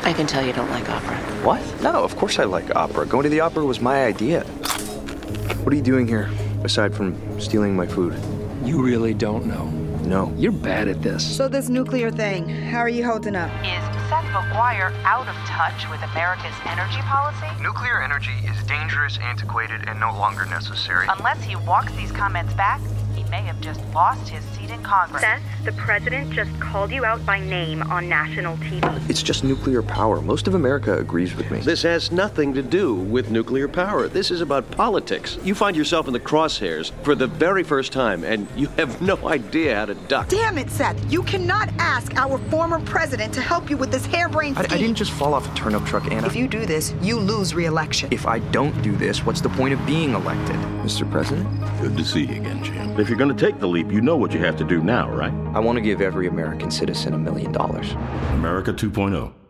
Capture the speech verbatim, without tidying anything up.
I can tell you don't like opera. What? No, of course I like opera. Going to the opera was my idea. What are you doing here, aside from stealing my food? You really don't know. No. You're bad at this. So this nuclear thing, how are you holding up? Is Seth MacGuire out of touch with America's energy policy? Nuclear energy is dangerous, antiquated, and no longer necessary. Unless he walks these comments back, he may have just lost his seat in Congress. Seth, the president just called you out by name on national T V. It's just nuclear power. Most of America agrees with me. This has nothing to do with nuclear power. This is about politics. You find yourself in the crosshairs for the very first time, and you have no idea how to duck. Damn it, Seth. You cannot ask our former president to help you with this harebrained I, scheme. I didn't just fall off a turnip truck, Anna. If you do this, you lose re-election. If I don't do this, what's the point of being elected, Mister President? Good to see you again, Jim. If you're going to take the leap, you know what you have to do now, right? I want to give every American citizen a million dollars. America two point oh.